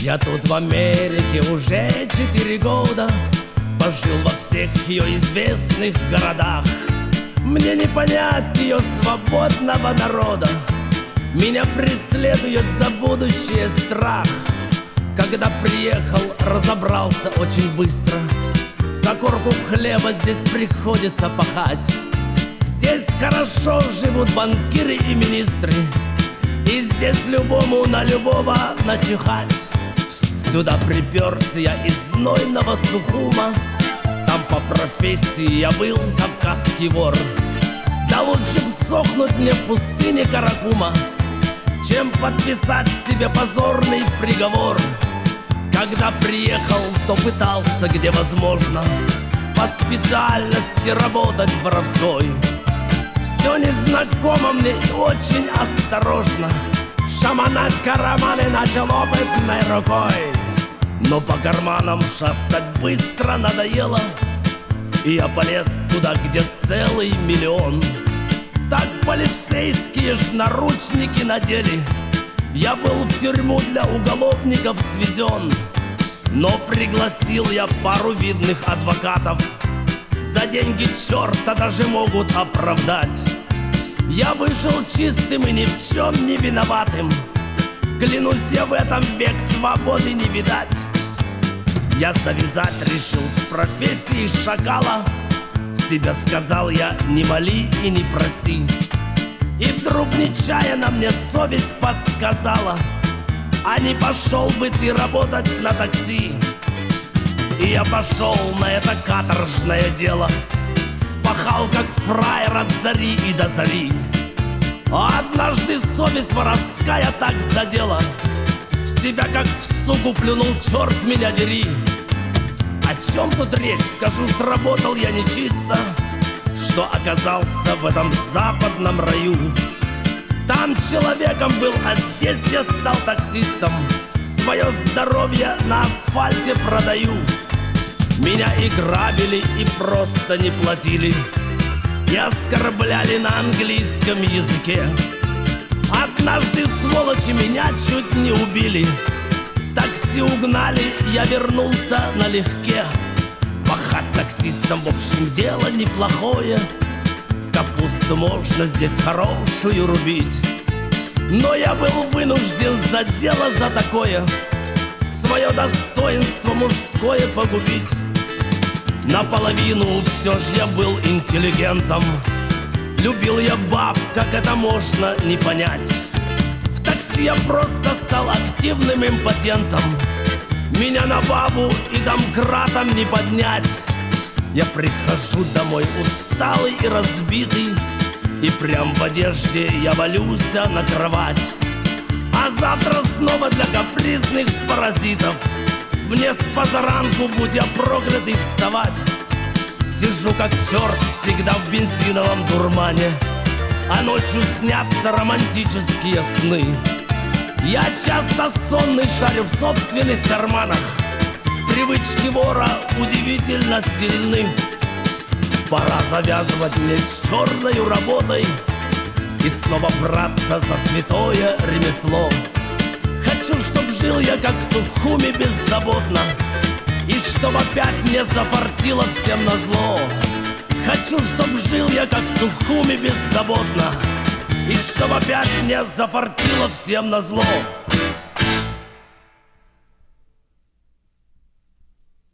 Я тут в Америке уже 4 года, пожил во всех ее известных городах. Мне не понять ее свободного народа, меня преследует за будущее страх. Когда приехал, разобрался очень быстро, за корку хлеба здесь приходится пахать. Здесь хорошо живут банкиры и министры, и здесь любому на любого начихать. Сюда приперся я из знойного Сухума, там по профессии я был кавказский вор. Да лучше б сохнуть мне в пустыне Каракума, чем подписать себе позорный приговор. Когда приехал, то пытался, где возможно, по специальности работать воровской. Все незнакомо мне и очень осторожно, шаманать карманы начал опытной рукой. Но по карманам шастать быстро надоело, и я полез туда, где целый миллион. Так полицейские ж наручники надели, я был в тюрьму для уголовников свезен. Но пригласил я пару видных адвокатов, за деньги черта даже могут оправдать. Я вышел чистым и ни в чем не виноватым, клянусь, я в этом век свободы не видать. Я завязать решил с профессией шакала, себе сказал я: не моли и не проси. И вдруг нечаянно мне совесть подсказала: а не пошел бы ты работать на такси? И я пошел на это каторжное дело, пахал как фраер от зари и до зари. А однажды совесть воровская так задела, в себя как в суку плюнул, черт меня дери. О чем тут речь? Скажу, сработал я нечисто, что оказался в этом западном раю. Там человеком был, а здесь я стал таксистом. Свое здоровье на асфальте продаю. Меня и грабили, и просто не платили, и оскорбляли на английском языке. Однажды сволочи меня чуть не убили, такси угнали, я вернулся налегке. Пахать таксистом, в общем, дело неплохое, капусту можно здесь хорошую рубить. Но я был вынужден за дело за такое свое достоинство мужское погубить. Наполовину все ж я был интеллигентом, любил я баб, как это можно не понять. В такси я просто стал активным импотентом, меня на бабу и домкратом не поднять. Я прихожу домой усталый и разбитый, и прям в одежде я валюсь на кровать. А завтра снова для капризных паразитов мне с позаранку, будь я проклятый, вставать. Сижу как черт всегда в бензиновом дурмане, а ночью снятся романтические сны. Я часто сонный шарю в собственных карманах, привычки вора удивительно сильны. Пора завязывать мне с черной работой и снова браться за святое ремесло. Хочу, чтоб жил я как в Сухуме беззаботно, и чтоб опять мне зафартило всем назло. Хочу, чтоб жил я как в Сухуме беззаботно, и чтоб опять мне зафартило всем назло.